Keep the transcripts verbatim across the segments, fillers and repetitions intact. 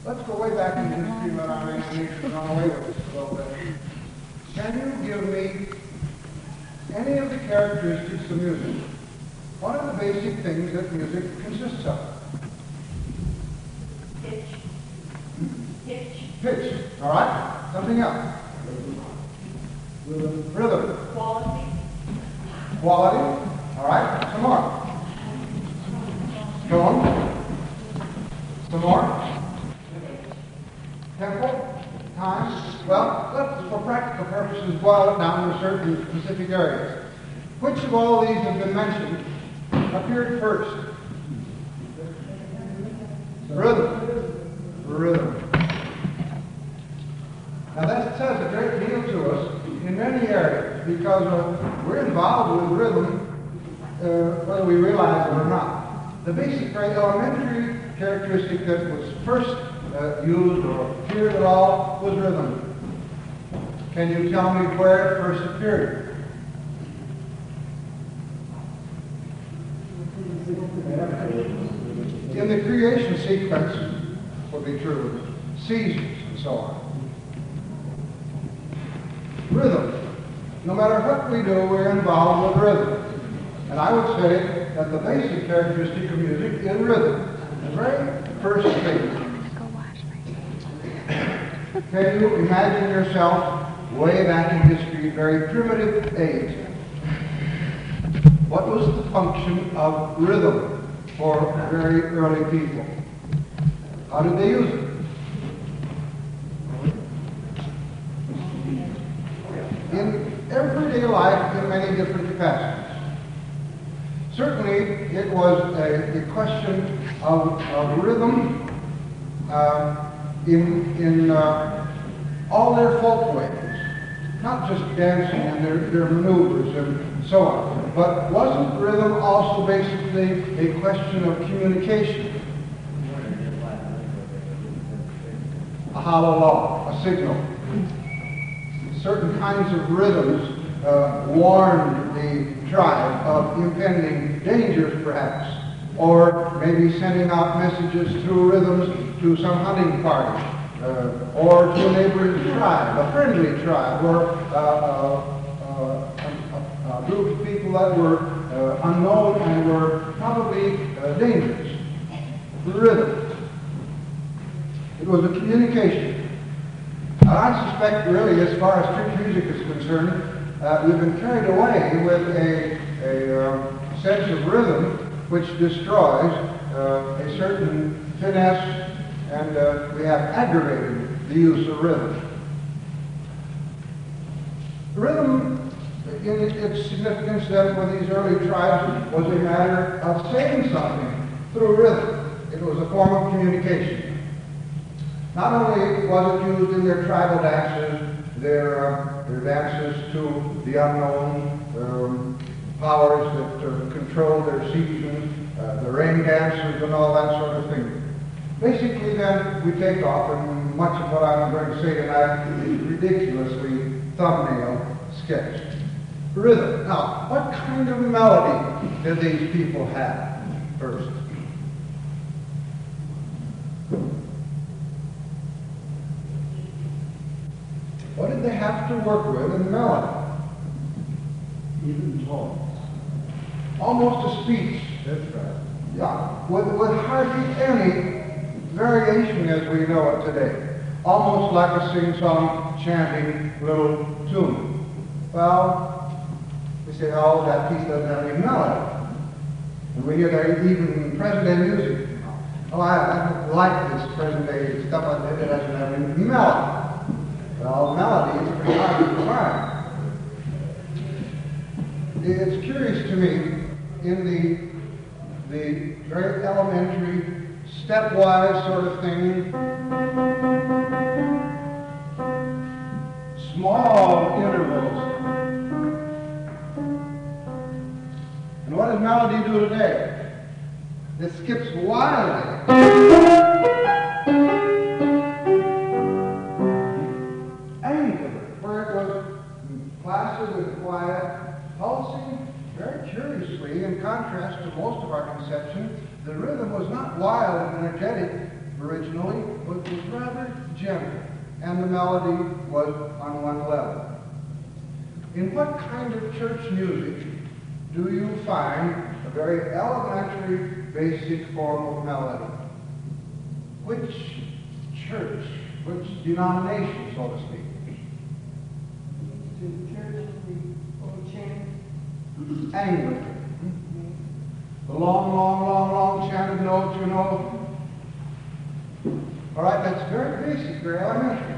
Let's go way back in history and let our imagination run away with us a little bit. Can you give me any of the characteristics of music? What are the basic things that music consists of? Pitch. Pitch. Pitch. All right. Something else. Rhythm. Rhythm. Quality. Quality. All right. Some more. Tone. Some more. Tempo. Time. Well, let's, for practical purposes, boil it down to certain specific areas. Which of all these have been mentioned appeared first? Rhythm. Rhythm. Now that says a great deal to us in many areas because uh, we're involved with rhythm uh, whether we realize it or not. The basic, very elementary characteristic that was first uh, used or appeared at all was rhythm. Can you tell me where it first appeared? In the creation sequence would be true, seasons and so on. Rhythm. No matter what we do, we're involved with rhythm. And I would say that the basic characteristic of music is rhythm. The very first thing. Can you imagine yourself way back in history, very primitive age? What was the function of rhythm for very early people? How did they use it? In everyday life, in many different capacities. Certainly, it was a, a question of, of rhythm uh, in, in uh, all their folk ways. Not just dancing and their, their maneuvers and so on. But wasn't rhythm also basically a question of communication? A hollow law, a signal. Certain kinds of rhythms uh, warned the tribe of impending dangers, perhaps, or maybe sending out messages through rhythms to some hunting party, uh, or to a neighboring tribe, a friendly tribe, or uh, uh, uh, a, a group of people that were uh, unknown and were probably uh, dangerous. Rhythm. It was a communication. I suspect, really, as far as strict music is concerned, uh, we've been carried away with a, a uh, sense of rhythm which destroys uh, a certain finesse, and uh, we have aggravated the use of rhythm. Rhythm, in its significance then for these early tribes, was a matter of saying something through rhythm. It was a form of communication. Not only was it used in their tribal dances, their, uh, their dances to the unknown um, powers that uh, control their seasons, uh, the rain dances and all that sort of thing. Basically then we take off, and much of what I'm going to say tonight is ridiculously thumbnail sketched. Rhythm. Now, what kind of melody did these people have first? What did they have to work with in melody? Even tones. Almost a speech. That's right. Yeah, with, with hardly any variation as we know it today. Almost like a sing-song, chanting little tune. Well, we say, oh, that piece doesn't have any melody. And we hear that even in present-day music. Oh, I, I don't like this present-day stuff like that. It doesn't have any melody. Well, melody is pretty hard to define. It's curious to me, in the, the very elementary, stepwise sort of thing, small intervals. And what does melody do today? It skips wildly. Placid and quiet, pulsing very curiously, in contrast to most of our conceptions. The rhythm was not wild and energetic originally. was, was rather gentle, and the melody was on one level. In what kind of church music do you find a very elementary, basic form of melody? Which church, which denomination, so to speak? The church of the old chant. Anglican. The long, long, long, long chanted notes, you know. All right, that's very basic, very elementary.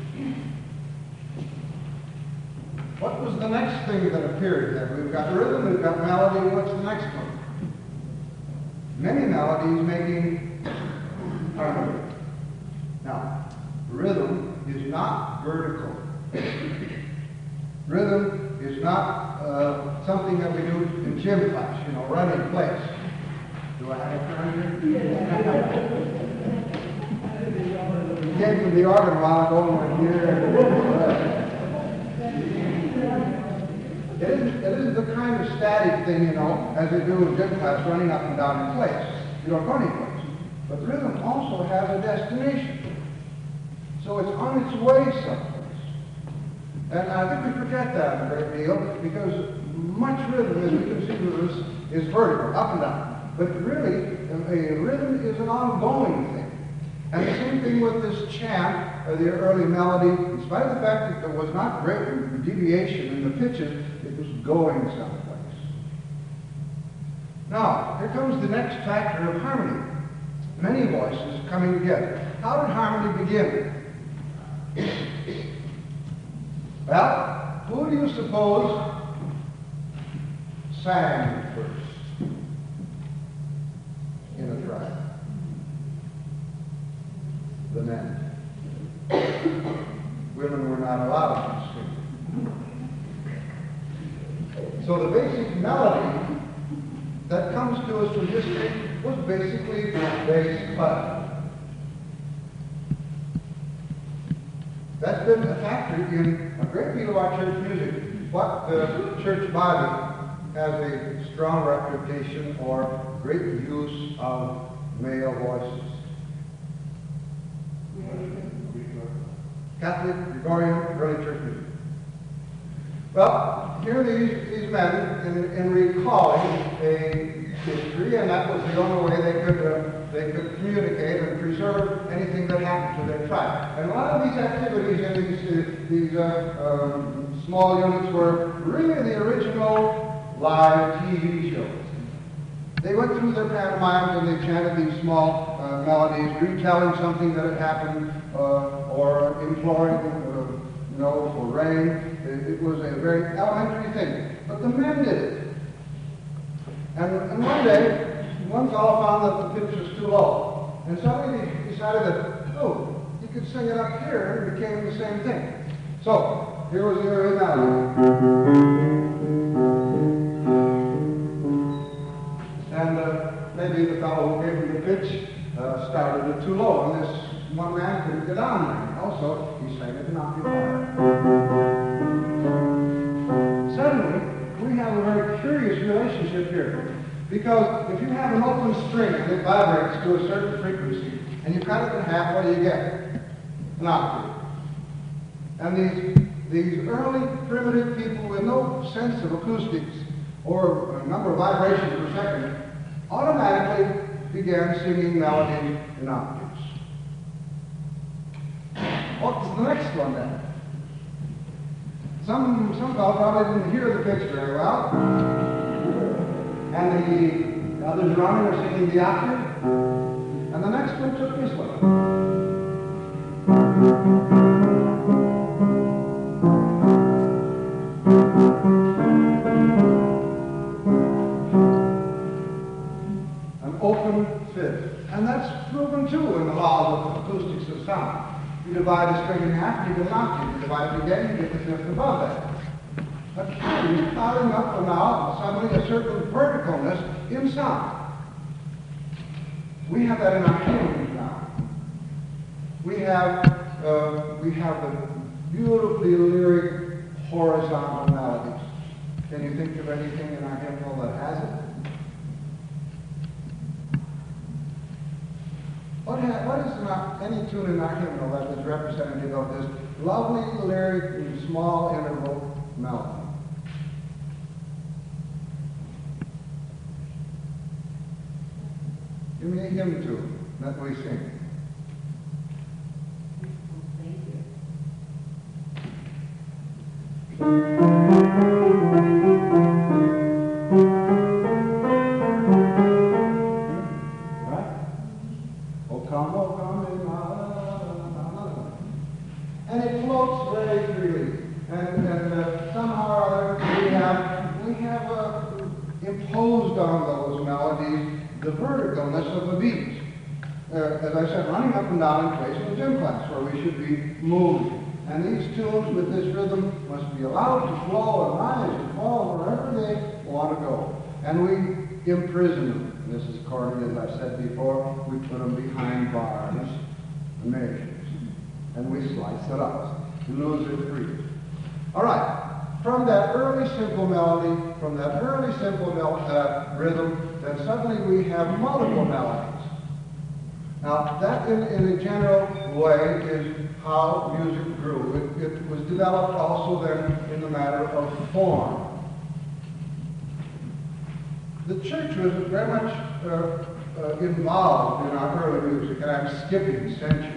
What was the next thing that appeared there? We've got rhythm, we've got melody. What's the next one? Many melodies making harmony. Now, rhythm is not vertical. Rhythm is not uh, something that we do in gym class, you know, run in place. Do I have a turn here? Came from the organ a while ago and went here. It isn't, it isn't the kind of static thing, you know, as they do in gym class, running up and down in place. You don't go anyplace. But rhythm also has a destination. So it's on its way someplace. And I think we forget that a great deal, because much rhythm, as we can see with this, is vertical, up and down. But really, a rhythm is an ongoing thing. And the same thing with this chant, uh, the early melody, in spite of the fact that there was not great deviation in the pitches, it was going someplace. Now, here comes the next factor of harmony. Many voices coming together. How did harmony begin? Well, who do you suppose sang first in a tribe? The men. Women were not allowed to sing. So the basic melody that comes to us from history was basically bass clef. That's been a factor in a great deal of our church music. What the church body has a strong reputation for great use of male voices. Catholic, Gregorian, early church music. Well, here these, these men, in, in recalling a history, and that was the only way they could uh, they could communicate and preserve anything that happened to their tribe. And a lot of these activities in these uh, these uh, um, small units were really the original live T V shows. They went through their pantomimes and they chanted these small uh, melodies, retelling something that had happened, uh, or imploring, uh, you know, for rain. It, it was a very elementary thing, but the men did it. And, and one day, one fellow found that the pitch was too low, and suddenly he decided that, oh, he could sing it up here, and it became the same thing. So here was the early melody. And uh, maybe the fellow who gave him the pitch uh, started it too low, and this one man couldn't get on there. Also, he sang it an octave higher. Suddenly, we have a very curious relationship here. Because if you have an open string and it vibrates to a certain frequency, and you cut it in half, what do you get? An octave. And these, these early primitive people with no sense of acoustics or a number of vibrations per second automatically began singing melodies in octaves. What's the next one then? Some, some fellow probably didn't hear the pitch very well. And the others around him were singing the octave. And the next one took this one. An open fifth. And that's proven too in the laws of acoustics of sound. You divide a string in half, you get an octave. You divide it again, you get the fifth above that. But he's piling up and now suddenly a certain verticalness in sound. We have that in our hymns now. We have uh, we have the beautifully lyric horizontal melodies. Can you think of anything in our hymnal that has it? What, ha what is not any tune in our hymnal that is representative of this lovely lyric and small interval melody? Give me a hymn tune that we sing. And it floats very freely. And, and uh, somehow or other we have, we have uh, imposed on those melodies the verticalness of the beats. Uh, as I said, running up and down in place in the gym class where we should be moving. And these tunes with this rhythm must be allowed to flow and rise and fall wherever they want to go. And we imprison them. And this is corny, as I said before. We put them behind bars and measures. And we slice it up. We lose it free. All right. From that early simple melody, from that early simple mel uh, rhythm, then suddenly we have multiple melodies. Now, that in, in a general way is how music grew. It, it was developed also then in the matter of form. The church was very much uh, uh, involved in our early music, and I'm skipping centuries.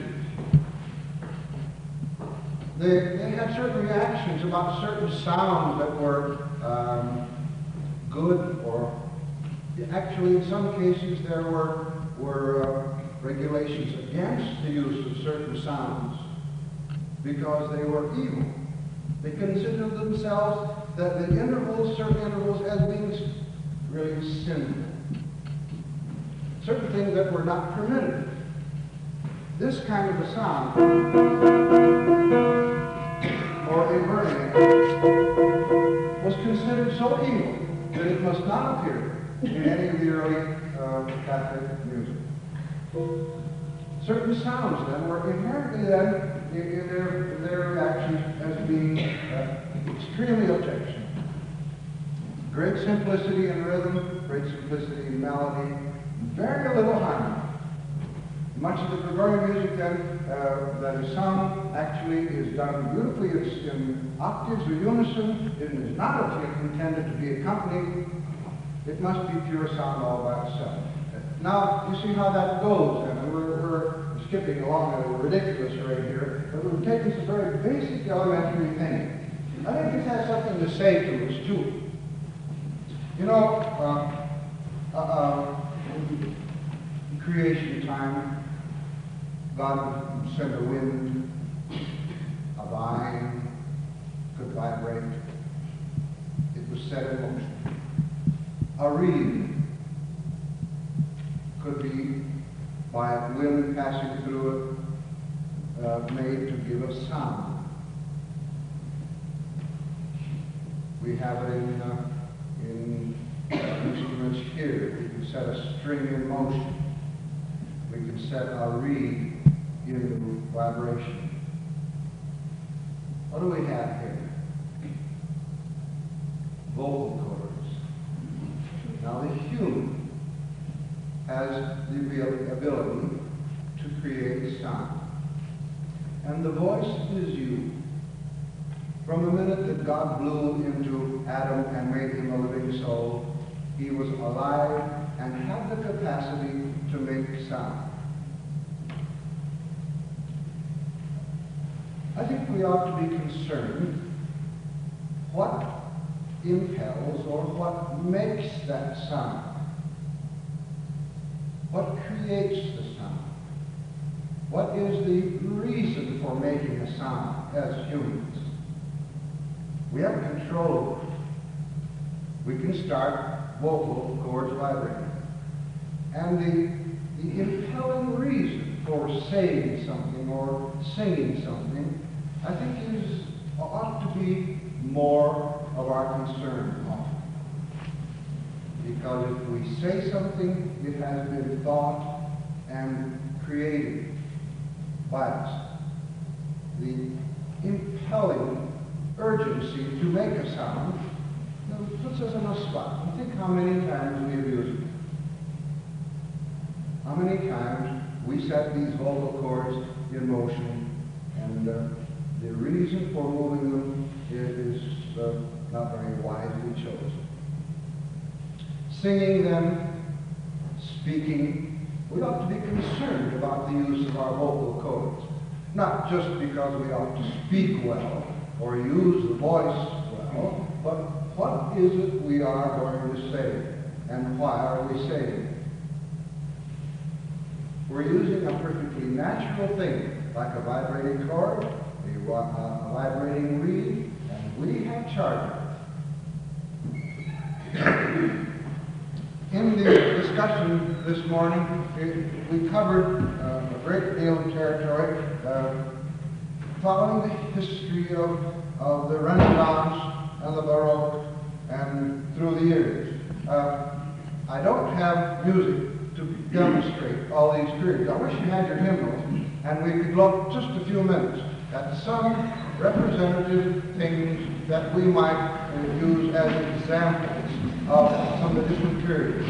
They, they had certain reactions about certain sounds that were um, good, or actually in some cases there were, were uh, regulations against the use of certain sounds because they were evil. They considered themselves that the intervals, certain intervals, as being really sinful. Certain things that were not permitted. This kind of a sound, or a verdict, was considered so evil that it must not appear in any of the early uh, Catholic music. Certain sounds then were inherently then in, in their, in their reactions as being uh, extremely objectionable. Great simplicity in rhythm, great simplicity in melody, very little harmony. Much of the Gregorian music then uh, that is sung actually is done beautifully. It's in octaves or unison. It is not intended to be accompanied. It must be pure sound all by itself. Now, you see how that goes, and we're, we're skipping along at a ridiculous rate here, but we're taking some very basic elementary things. I think this has something to say to us, too. You know, uh, uh, uh, in creation time, God sent a wind, a vine could vibrate. It was set in motion. A reed could be, by wind passing through it, uh, made to give us sound. We have it in, uh, in instruments here. We can set a string in motion. We can set a reed into vibration. What do we have here? Vocal cords. Now the human has the ability to create sound. And the voice is you. From the minute that God blew into Adam and made him a living soul, he was alive and had the capacity to make sound. I think we ought to be concerned what impels or what makes that sound. What creates the sound? What is the reason for making a sound as humans? We have control over it. We can start vocal cords vibrating. And the, the impelling reason for saying something or singing something, I think is, ought to be more of our concern often. Because if we say something, it has been thought and created by us. The impelling urgency to make a sound you know, puts us in a spot. And think how many times we abuse it. How many times we set these vocal cords in motion, and uh, the reason for moving them is uh, not very wisely chosen. Singing them, speaking, we ought to be concerned about the use of our vocal cords. Not just because we ought to speak well or use the voice well, but what is it we are going to say, and why are we saying it? We're using a perfectly natural thing, like a vibrating cord, a, a vibrating reed, and we have charged it. In the discussion this morning, it, we covered uh, a great deal of territory, uh, following the history of, of the Renaissance and the Baroque and through the years. Uh, I don't have music to demonstrate all these periods. I wish you had your hymnals, and we could look just a few minutes at some representative things that we might uh, use as examples of some of the different periods.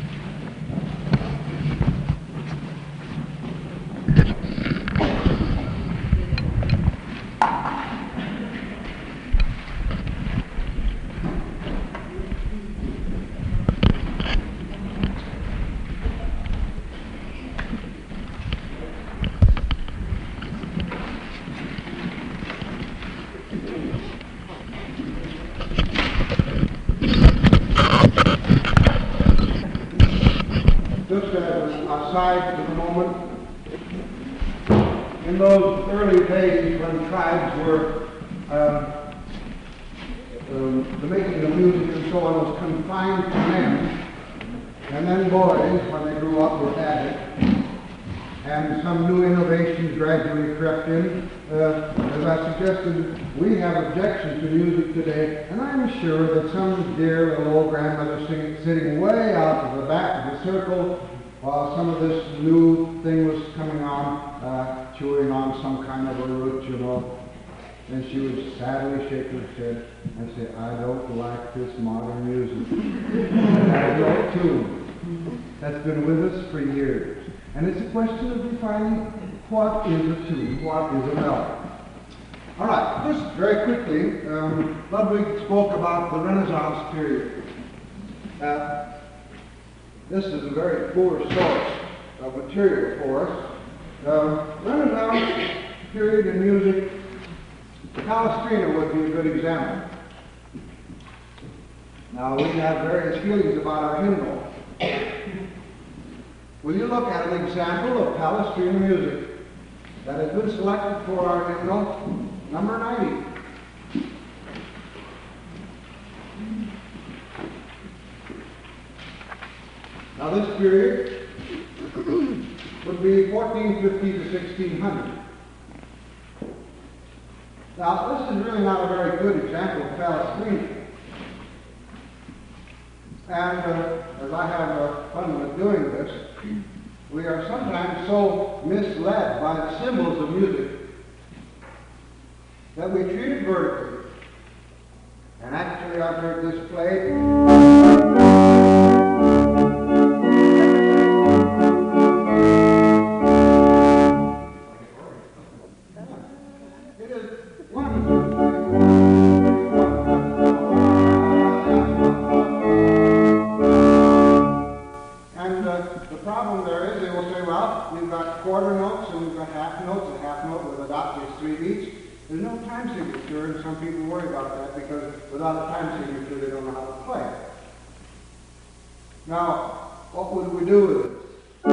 Just as an aside for the moment, in those early days when tribes were, uh, um, the making of music and so on was confined to men, and then boys, when they grew up, were added, and some new innovations gradually crept in. Uh, as I suggested, we have objections to music today, and I'm sure that some dear little old grandmother sing, sitting way out of the back of the circle while some of this new thing was coming on, uh, chewing on some kind of a root, you know, and she would sadly shake her head and say, I don't like this modern music. And I don't too. That's been with us for years. And it's a question of defining what is a tune, what is a melody. All right, just very quickly, um, Ludwig spoke about the Renaissance period. Uh, this is a very poor source of material for us. Uh, Renaissance period in music, Palestrina would be a good example. Now, we have various feelings about our hymnal. Will you look at an example of Palestrina music that has been selected for our hymnal, number ninety. Now this period would be fourteen fifty to sixteen hundred. Now this is really not a very good example of Palestrina. And uh, as I have uh, fun with doing this, we are sometimes so misled by the symbols of music that we treat it vertically. And actually I've heard this played. Quarter notes and we've got half notes, and half note with a dot gives three beats. There's no time signature, and some people worry about that because without a time signature they don't know how to play. Now, what would we do with it?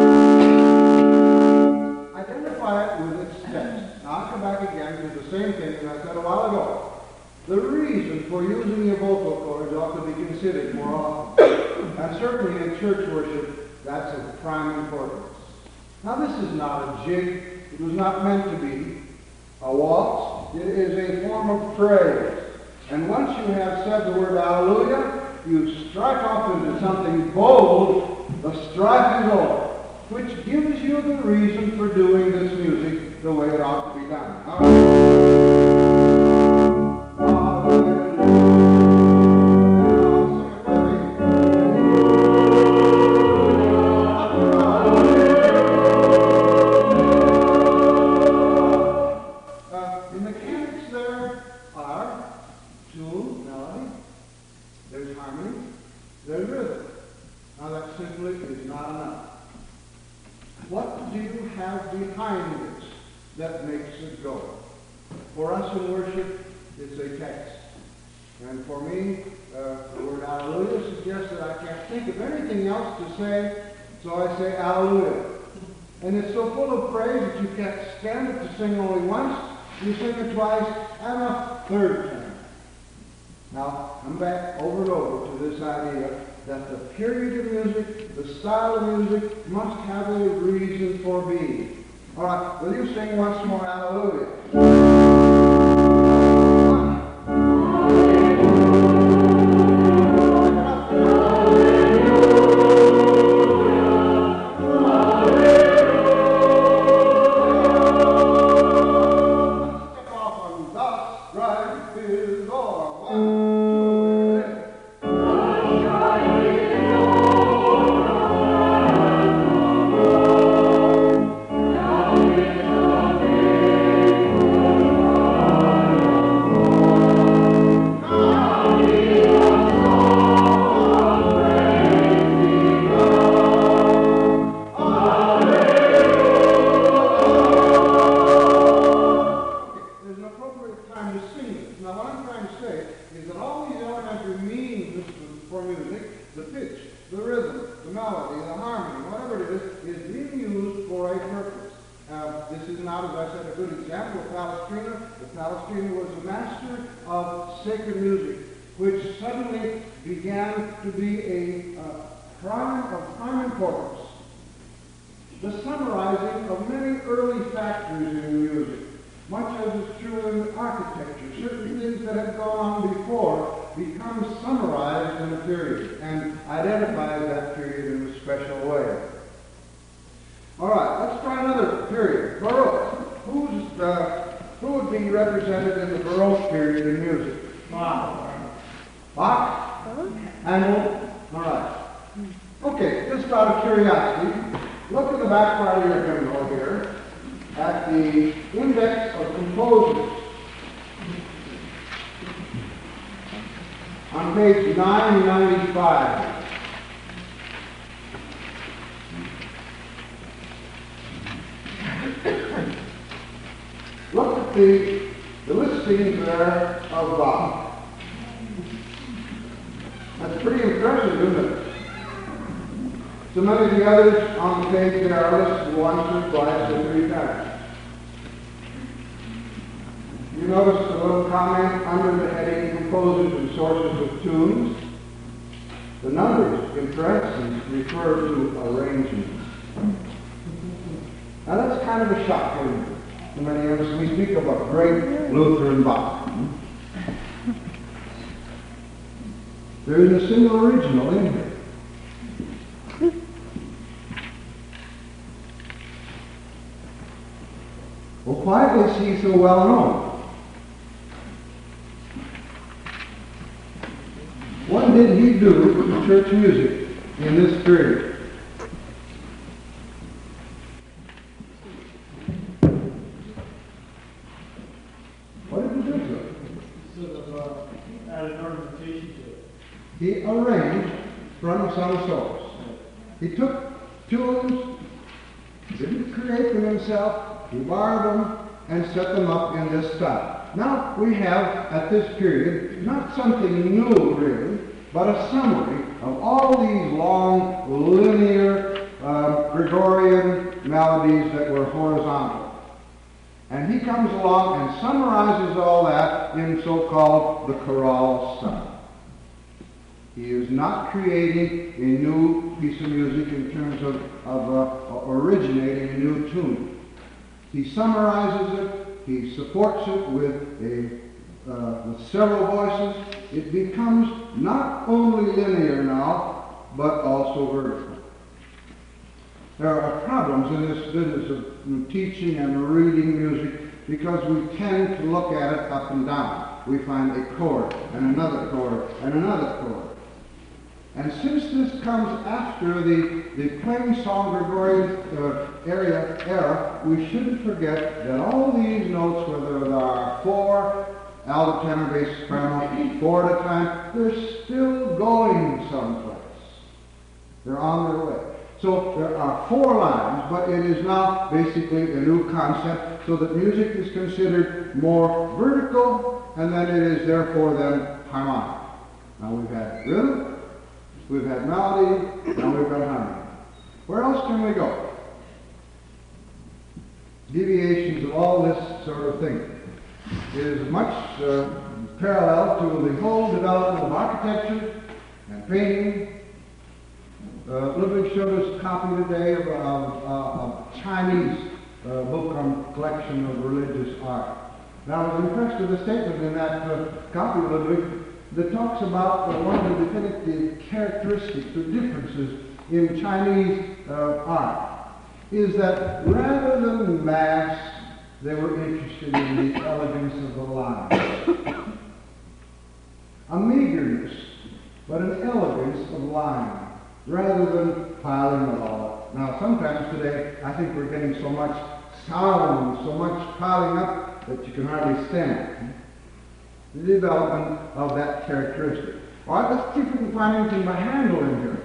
Identify it with its steps. Now I'll come back again to the same thing that I said a while ago. The reason for using your vocal cords ought to be considered more often. And certainly in church worship, that's of prime importance. Now this is not a jig. It was not meant to be a waltz. It is a form of praise. And once you have said the word hallelujah, you strike off into something bold. The strife is over, which gives you the reason for doing this music the way it ought to be done. Hallelujah. There's rhythm. Now that simply is not enough. What do you have behind this that makes it go? For us in worship, it's a text. And for me, uh, the word hallelujah suggests that I can't think of anything else to say, so I say hallelujah. And it's so full of praise that you can't stand it to sing only once. You sing it twice and a third time. Now, come back over and over to this idea that the period of music, the style of music, must have a reason for being. All right, will you sing once more hallelujah? On page nine ninety-five. Look at the, the listings there of Bach. That's pretty impressive, isn't it? So many of the others on the page there are listed once or twice or three times. You notice a little comment under the heading Composers and Sources of Tunes. The numbers in parentheses refer to arrangements. Now that's kind of a shock to many of us. We speak of a great Lutheran Bach. There is a single original in here. Well, why is he so well known? What did he do with church music in this period? What did he do to it? Sort of uh, added ornamentation to it. He arranged from some source. He took tunes, didn't create them himself, he borrowed them and set them up in this style. Now we have, at this period, not something new really, but a summary of all these long, linear, uh, Gregorian melodies that were horizontal. And he comes along and summarizes all that in so-called the chorale style. He is not creating a new piece of music in terms of, of uh, originating a new tune. He summarizes it, he supports it with, a, uh, with several voices. It becomes not only linear now, but also vertical. There are problems in this business of teaching and reading music because we tend to look at it up and down. We find a chord, and another chord, and another chord. And since this comes after the, the plain song Gregorian uh, area, era, we shouldn't forget that all these notes, whether there are four, alto, tenor, bass, soprano, four at a time, they're still going someplace. They're on their way. So there are four lines, but it is now basically a new concept, so that music is considered more vertical, and then it is therefore then harmonic. Now we've had rhythm, we've had melody, now we've got harmony. Where else can we go? Deviations of all this sort of thing. It is much uh, parallel to the whole development of architecture and painting. Uh, Ludwig showed us a copy today of a, a, a Chinese uh, book on collection of religious art. And I was impressed with the statement in that uh, copy, Ludwig, that talks about uh, one of the definitive characteristics or differences in Chinese uh, art is that rather than mass, they were interested in the elegance of the line. A meagerness, but an elegance of line, rather than piling it all up. Now, sometimes today, I think we're getting so much sound, so much piling up, that you can hardly stand. The development of that characteristic. All right, let's see if we can find anything by Handel in here.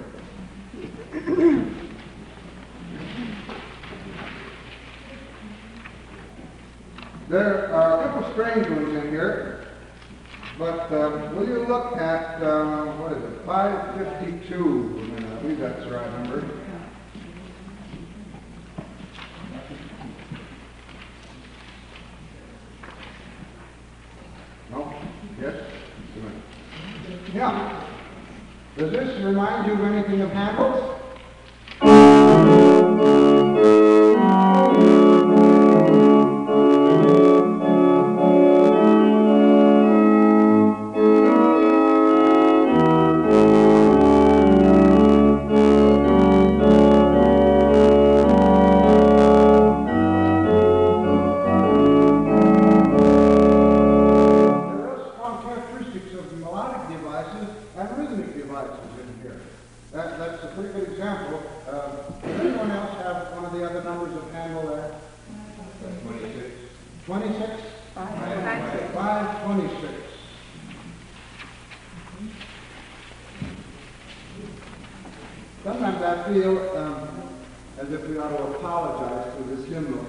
There are a couple strange ones in here, but uh, will you look at, uh, what is it, five fifty-two? I believe that's the right number. No? Yes? Yeah. Does this remind you of anything of Handel's? Sometimes I feel um, as if we ought to apologize for this hymnal.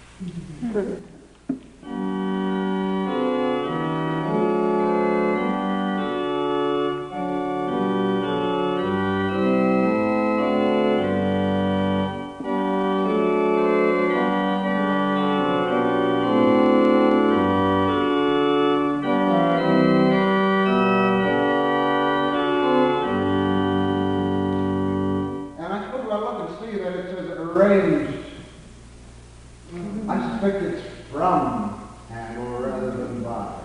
Arranged. I suspect it's from Handel rather than by.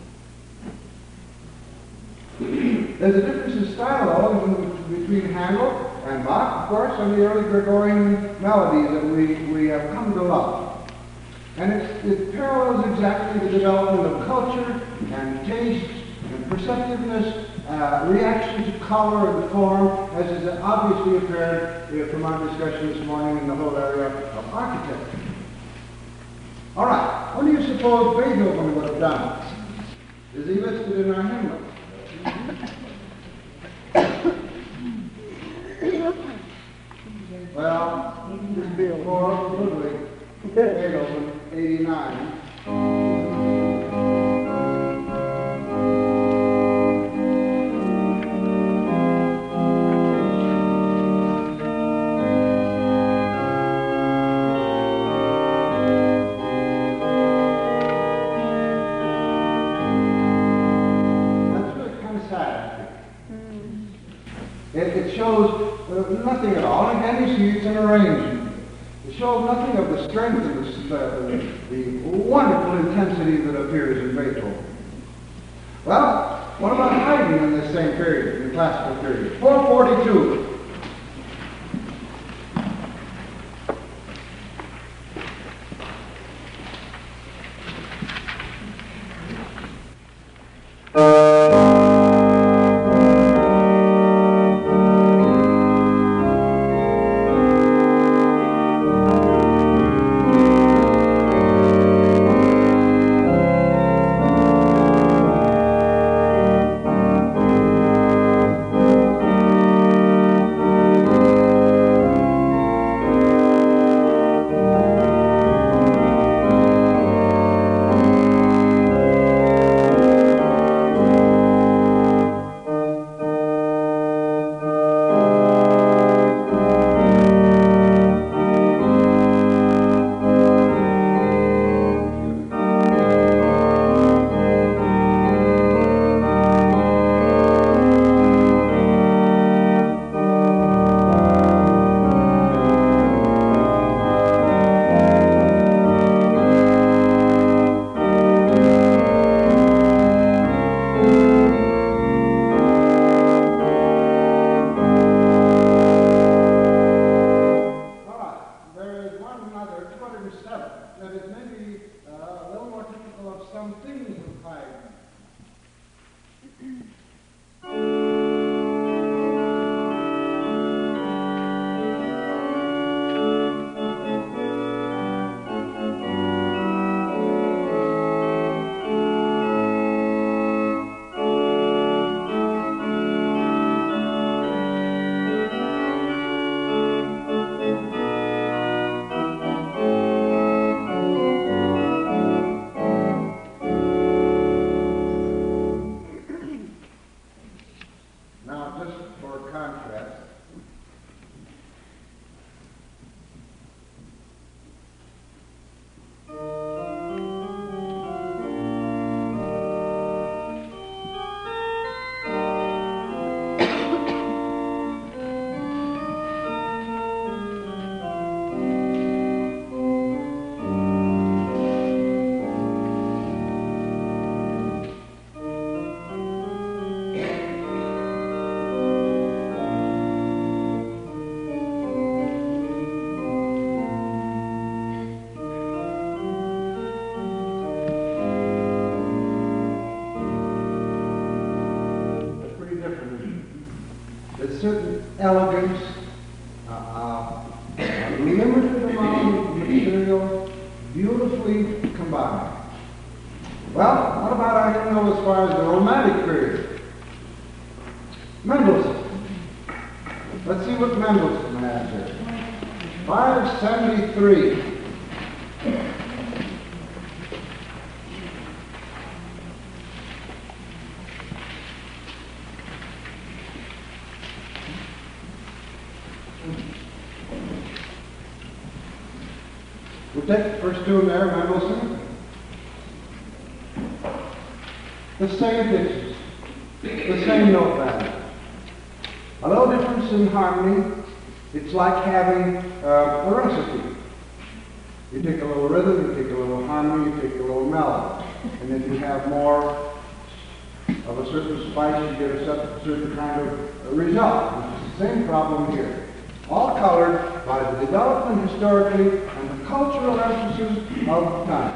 There's a difference in style, though, between Handel and Bach, of course, and the early Gregorian melodies that we, we have come to love. And it's, it parallels exactly the development of culture and taste and perceptiveness, uh, reaction to color and the form, as is obviously apparent uh, from our discussion this morning in the whole area of architecture. All right, what do you suppose Beethoven would have done? Is he listed in our hymnal? Well, just before Ludwig, Beethoven, eighty-nine. It shows uh, nothing at all. Again, you see it's an arrangement. It shows nothing of the strength and the, uh, the wonderful intensity that appears in Beethoven. Well, what about Haydn in this same period, in the classical period? four forty-two. certain elegance, uh, uh, a limited amount of material, beautifully combined. Well, what about I can know as far as the Romantic period? Mendelssohn. Let's see what Mendelssohn has here. five seventy-three. We'll take the first tune there, Mendelssohn. The same pitches, the same note value. A little difference in harmony. It's like having uh, a recipe. You take a little rhythm, you take a little harmony, you take a little melody. And if you have more of a certain spice, you get a certain kind of result. Which is the same problem here. All colored by the development historically and the cultural emphasis of the time.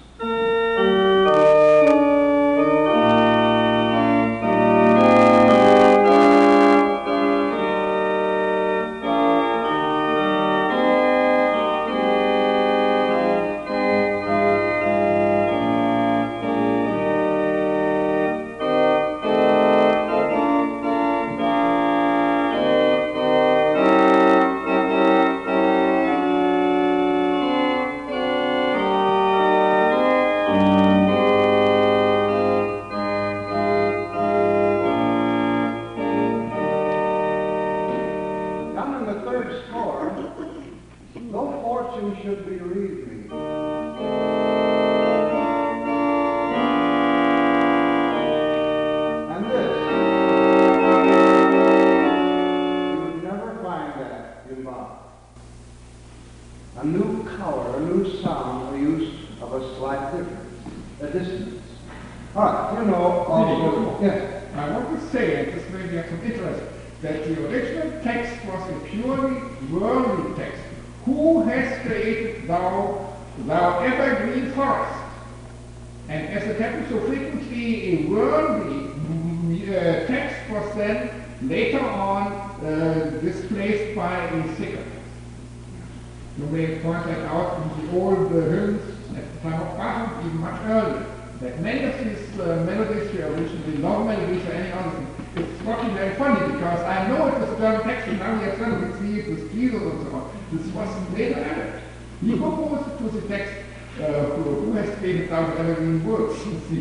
Should believe me. And this, you would never find that in Bach. A new color, a new sound, a use of a slight difference, a dissonance. All right, you know, also, yes. I want to say, and this may have some interest, that the original text was a purely worldly text. Who has created thou, thou evergreen forest? And as it happens so frequently, a worldly uh, text was then later on uh, displaced by a secular text. You may point that out in the old uh, hymns at the time of Bach, even much earlier, that many of these uh, melodies were originally long melodies or any other thing. It's probably very funny because I know it was a German text and now we have suddenly see it with Jesus and so on. This was later added. He composed it to the text uh, who, who has created down evergreen words.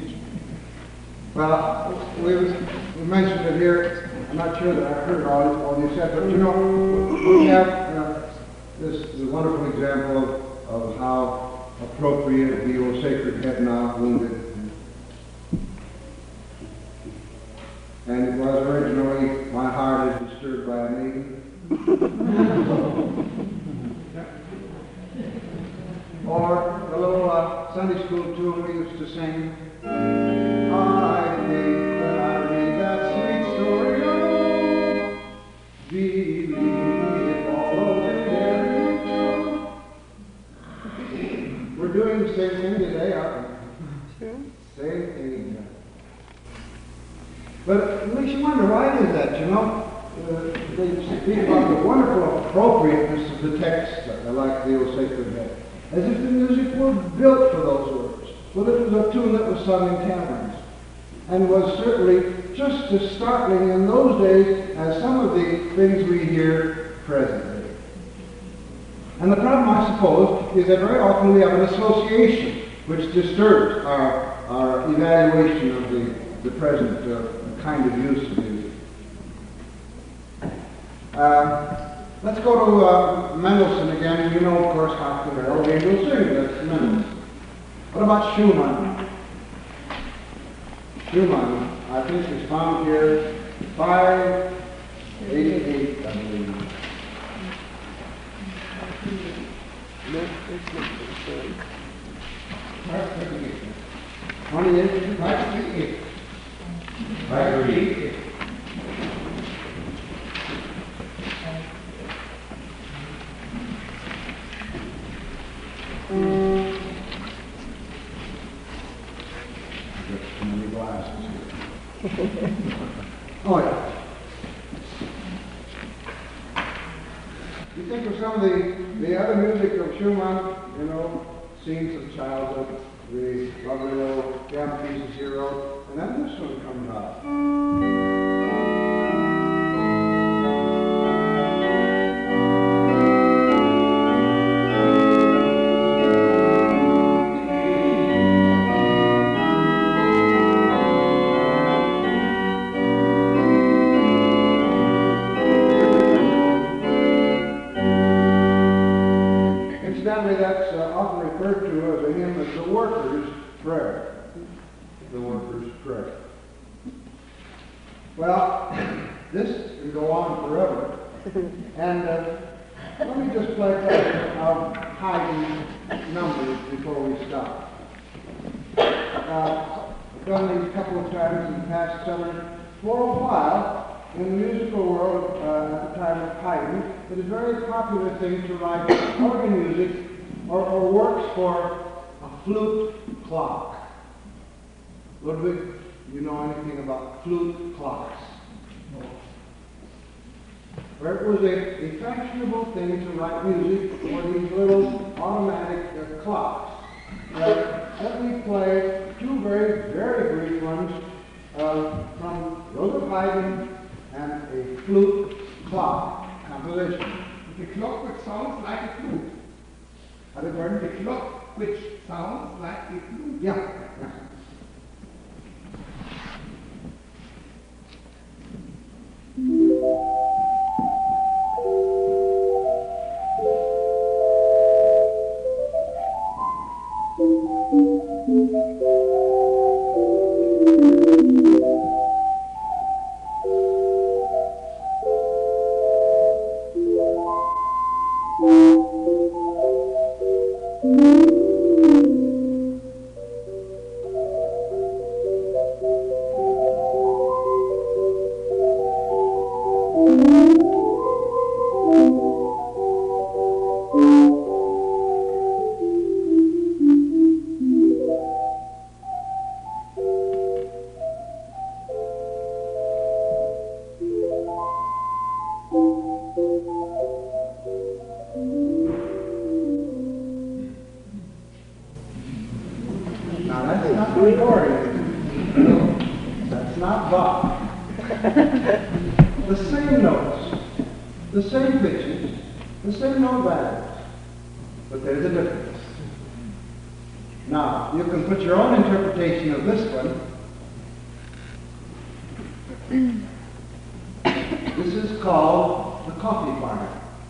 Well, we, we mentioned it here. I'm not sure that I've heard all, all you said, but you know, we have uh, this, this wonderful example of, of how appropriate the old sacred head now wounded. And it was originally, my heart is disturbed by a maiden. Or the little uh, Sunday school tune we used to sing. I think when I read that sweet story of believe it all very true. We're doing the same thing today, aren't we? Same thing. But it makes you wonder, why is that, you know? Uh, they speak about the wonderful appropriateness of the text, uh, like the old sacred head, as if the music were built for those words. Well, it was a tune that was sung in taverns, and was certainly just as startling in those days as some of the things we hear presently. And the problem, I suppose, is that very often we have an association which disturbs our, our evaluation of the, the present uh, kind of use of music. Uh, let's go to uh, Mendelssohn again. You know, of course, how the Herald Angels Sing. That's Mendelssohn. What about Schumann? Schumann, I think, is found here five eighty-eight, I believe. twenty-eight? five thirty-eight. five thirty-eight. Oh, yeah. think of some of the, the other music of Schumann, you know, scenes of childhood, the lovely little piano pieces he wrote, and then this one comes out. Incidentally, that's uh, often referred to as a hymn as the Workers' Prayer. The Workers' Prayer. Well, this can go on forever. And uh, let me just play a couple of Haydn numbers before we stop. Uh, I've done these a couple of times in the past summer. For a while, in the musical world, uh, at the time of Haydn, it is a very popular thing to write organ music or, or works for a flute clock. Ludwig, do you know anything about flute clocks? No. Where it was a, a fashionable thing to write music for these little automatic uh, clocks. Uh, let me play two very, very brief ones uh, from Joseph Haydn and a flute clock composition. The clock which sounds like a flute. Have you heard? The clock which sounds like a flute. Yeah. yeah. Now that's not Gregorian. That's not Bach. The same notes, the same pitches, the same note values, but there's a difference. Now, you can put your own interpretation of this one. This is called the coffee party.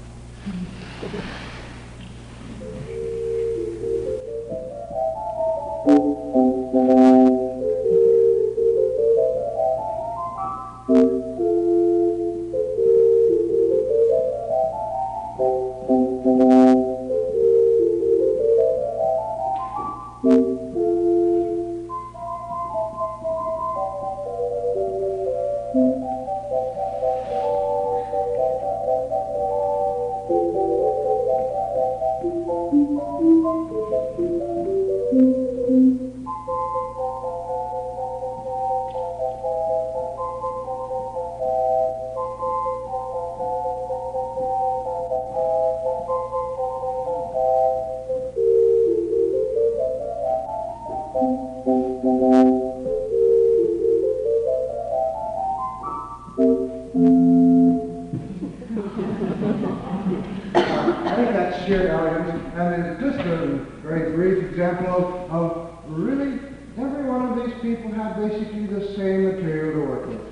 I think that's sheer elegance, and it's just a very brief example of, of really every one of these people had basically the same material to work with.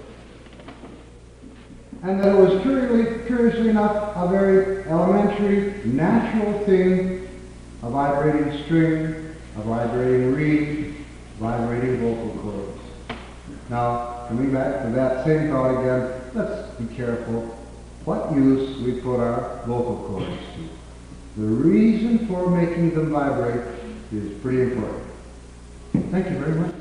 And that it was curiously, curiously enough a very elementary, natural thing, a vibrating string, a vibrating reed, vibrating vocal cords. Now, coming back to that same thought again, let's be careful what use we put our vocal cords to. The reason for making them vibrate is pretty important. Thank you very much.